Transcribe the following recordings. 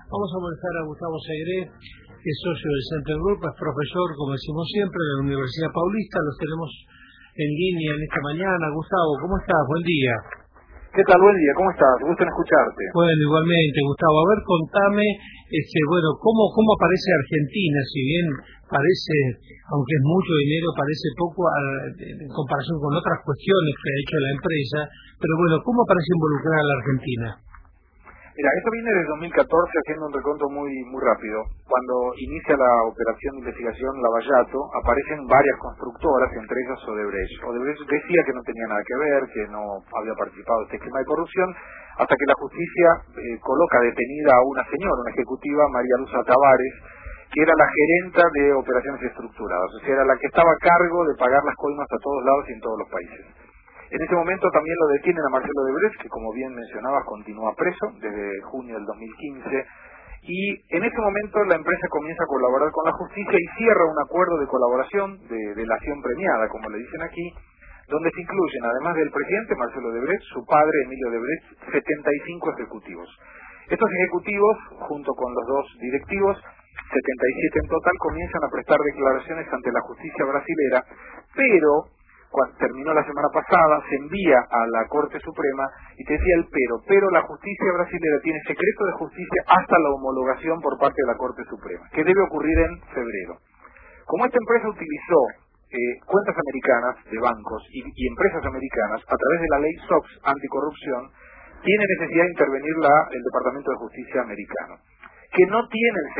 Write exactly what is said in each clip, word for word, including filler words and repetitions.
Vamos a molestar a Gustavo Segré, que es socio del Center Group, es profesor, como decimos siempre, de la Universidad Paulista. Los tenemos en línea en esta mañana. Gustavo, ¿cómo estás? Buen día. ¿Qué tal? Buen día, ¿cómo estás? Gusto en escucharte. Bueno, igualmente, Gustavo. A ver, contame, este, bueno, ¿cómo, cómo aparece Argentina? Si bien parece, aunque es mucho dinero, parece poco a, en comparación con otras cuestiones que ha hecho la empresa, pero bueno, ¿cómo aparece involucrada la Argentina? Mira, esto viene desde dos mil catorce, haciendo un recuento muy muy rápido. Cuando inicia la operación de investigación Lavallato, aparecen varias constructoras, entre ellas Odebrecht. Odebrecht decía que no tenía nada que ver, que no había participado en este esquema de corrupción, hasta que la justicia eh, coloca detenida a una señora, una ejecutiva, María Luz Tavares, que era la gerenta de operaciones estructuradas, o sea, era la que estaba a cargo de pagar las coimas a todos lados y en todos los países. En ese momento también lo detienen a Marcelo Odebrecht, que como bien mencionabas continúa preso desde junio del dos mil quince, y en ese momento la empresa comienza a colaborar con la justicia y cierra un acuerdo de colaboración, de delación premiada, como le dicen aquí, donde se incluyen, además del presidente Marcelo Odebrecht, su padre Emilio Odebrecht, setenta y cinco ejecutivos. Estos ejecutivos, junto con los dos directivos, setenta y siete en total, comienzan a prestar declaraciones ante la justicia brasilera, pero cuando terminó la semana pasada, se envía a la Corte Suprema y te decía el pero, pero la justicia brasilera tiene secreto de justicia hasta la homologación por parte de la Corte Suprema, que debe ocurrir en febrero. Como esta empresa utilizó eh, cuentas americanas de bancos y, y empresas americanas a través de la ley SOX anticorrupción, tiene necesidad de intervenir la, el Departamento de Justicia americano, que no tiene el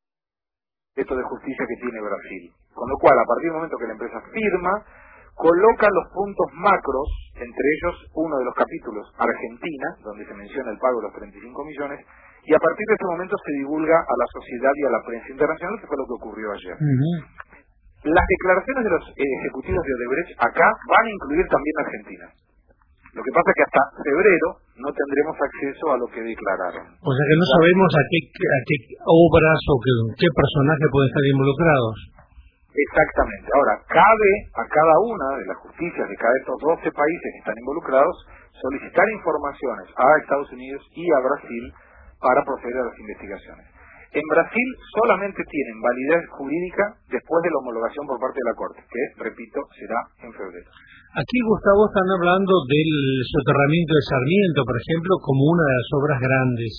secreto de justicia que tiene Brasil. Con lo cual, a partir del momento que la empresa firma, coloca los puntos macros, entre ellos uno de los capítulos, Argentina, donde se menciona el pago de los treinta y cinco millones, y a partir de ese momento se divulga a la sociedad y a la prensa internacional, que fue lo que ocurrió ayer. Uh-huh. Las declaraciones de los eh, ejecutivos de Odebrecht acá van a incluir también a Argentina. Lo que pasa es que hasta febrero no tendremos acceso a lo que declararon. O sea que no sabemos a qué, a qué obras o qué, qué personajes pueden estar involucrados. Exactamente. Ahora, cabe a cada una de las justicias de cada de estos doce países que están involucrados solicitar informaciones a Estados Unidos y a Brasil para proceder a las investigaciones. En Brasil solamente tienen validez jurídica después de la homologación por parte de la Corte, que, repito, será en febrero. Aquí, Gustavo, están hablando del soterramiento de Sarmiento, por ejemplo, como una de las obras grandes.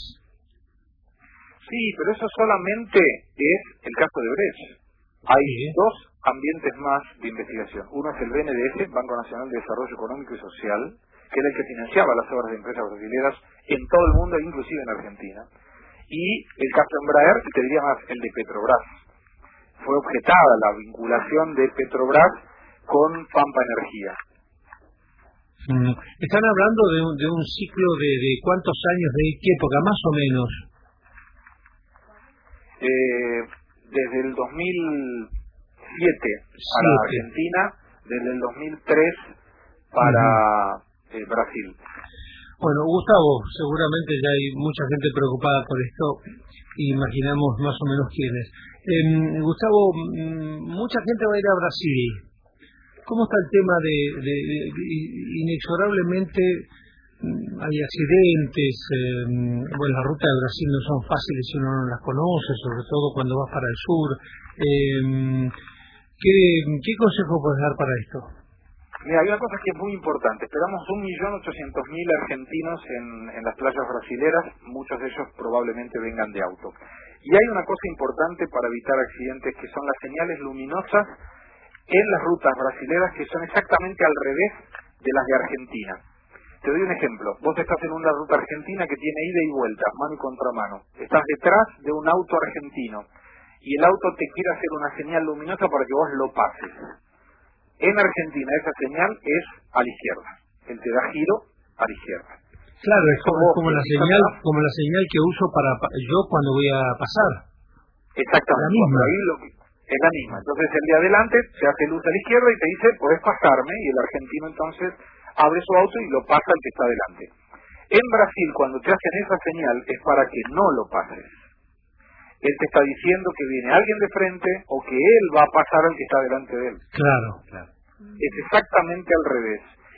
Sí, pero eso solamente es el caso de Brecht. Hay sí. dos ambientes más de investigación. Uno es el B N D E S, Banco Nacional de Desarrollo Económico y Social, que era el que financiaba las obras de empresas brasileñas en todo el mundo, inclusive en Argentina. Y el caso Embraer, y te diría más, el de Petrobras. Fue objetada la vinculación de Petrobras con Pampa Energía. Mm. Están hablando de un, de un ciclo de, de cuántos años, de qué época, más o menos. Eh... Desde el dos mil siete para Siete. Argentina, desde el dos mil tres para uh-huh. eh, Brasil. Bueno, Gustavo, seguramente ya hay mucha gente preocupada por esto, imaginamos más o menos quiénes. Eh, Gustavo, mucha gente va a ir a Brasil. ¿Cómo está el tema de, de, de, de inexorablemente hay accidentes? Eh, bueno, las rutas de Brasil no son fáciles si uno no las conoce, sobre todo cuando vas para el sur. Eh, ¿qué, ¿Qué consejo puedes dar para esto? Mira, hay una cosa que es muy importante. Esperamos un millón ochocientos mil argentinos en, en las playas brasileras, muchos de ellos probablemente vengan de auto. Y hay una cosa importante para evitar accidentes, que son las señales luminosas en las rutas brasileras, que son exactamente al revés de las de Argentina. Te doy un ejemplo. Vos estás en una ruta argentina que tiene ida y vuelta, mano y contramano. Estás detrás de un auto argentino y el auto te quiere hacer una señal luminosa para que vos lo pases. En Argentina esa señal es a la izquierda. Él te da giro a la izquierda. Claro, es como, como la señal, como la señal que uso para yo cuando voy a pasar. Exactamente. La misma. Ahí lo que, es la misma. Entonces el de adelante se hace luz a la izquierda y te dice, podés pasarme, y el argentino entonces abre su auto y lo pasa al que está delante. En Brasil, cuando te hacen esa señal, es para que no lo pases. Él te está diciendo que viene alguien de frente o que él va a pasar al que está delante de él. Claro, claro. Es exactamente al revés. Y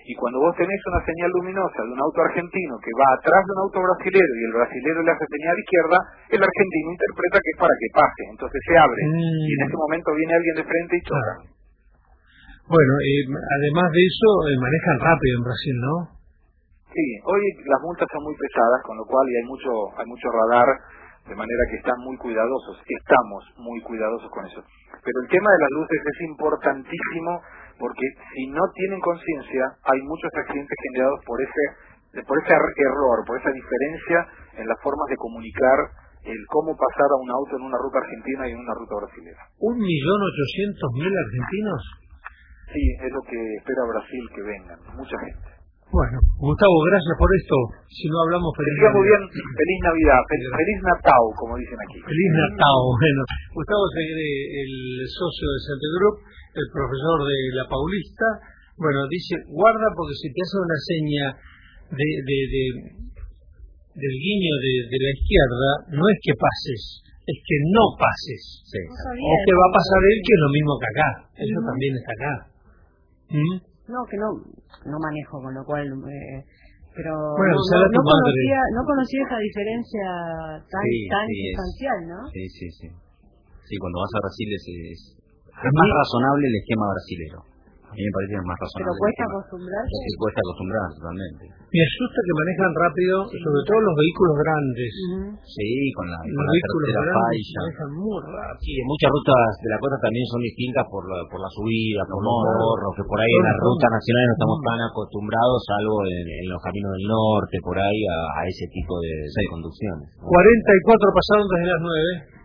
Y cuando vos tenés una señal luminosa de un auto argentino que va atrás de un auto brasilero y el brasilero le hace señal izquierda, el argentino interpreta que es para que pase, entonces se abre. Mm. Y en ese momento viene alguien de frente y choca. Ah. Bueno, eh, además de eso, eh, manejan rápido en Brasil, ¿no? Sí, hoy las multas son muy pesadas, con lo cual y hay mucho, hay mucho radar, de manera que están muy cuidadosos, estamos muy cuidadosos con eso. Pero el tema de las luces es importantísimo, porque si no tienen conciencia, hay muchos accidentes generados por ese por ese error, por esa diferencia en las formas de comunicar el cómo pasar a un auto en una ruta argentina y en una ruta brasilera. ¿Un millón ochocientos mil argentinos? Sí, es lo que espera Brasil que vengan, mucha gente. Bueno, Gustavo, gracias por esto. Si no hablamos, feliz Navidad. Muy bien, feliz Navidad, feliz, feliz Natal, como dicen aquí. Feliz Natal, bueno. Gustavo Segre, el socio de Santa Group, el profesor de La Paulista, bueno, dice, guarda porque si te hace una seña de, de, de del guiño de, de la izquierda, no es que pases, es que no pases. Sí. O que va a pasar él, que es lo mismo que acá. Eso uh-huh. también está acá. ¿Mm? No, que no no manejo, con lo cual... Eh, pero bueno, no, no, no, conocía, no conocía esa diferencia tan sí, tan sí, sustancial, ¿no? Sí, sí, sí. Sí, cuando vas a Brasil es, es, es más razonable el esquema brasilero. A mí me parece más razonable. Pero cuesta acostumbrarse. Sí, cuesta acostumbrarse totalmente. Me asusta que manejan rápido, sí. sobre todo los vehículos grandes. Uh-huh. Sí, con la, los con la tercera falla. Manejan muy rápido. Sí, muchas rutas de la costa también son distintas por la, por la subida, por los morros, que por ahí en las rutas nacionales no estamos tan acostumbrados, salvo en, en los caminos del norte, por ahí, a, a ese tipo de, de conducciones. cuarenta y cuatro pasaron desde las nueve.